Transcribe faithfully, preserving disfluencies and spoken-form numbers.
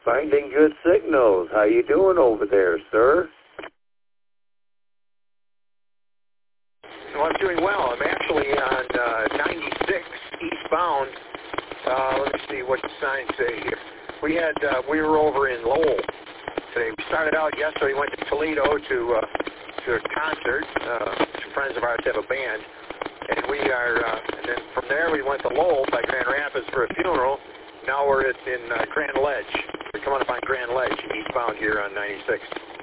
Finding good signals. How you doing over there, sir? Well, I'm doing well. I'm actually on uh, ninety-six eastbound. Uh, let me see what the signs say here. We had uh, we were over in Lowell today. We started out yesterday. Went to Toledo to uh, to a concert. Uh, some friends of ours have a band, and we are. Uh, and then from there we went to Lowell by Grand Rapids for a funeral. Now we're at, in uh, Grand Ledge. We're coming up on Grand Ledge eastbound here on ninety-six.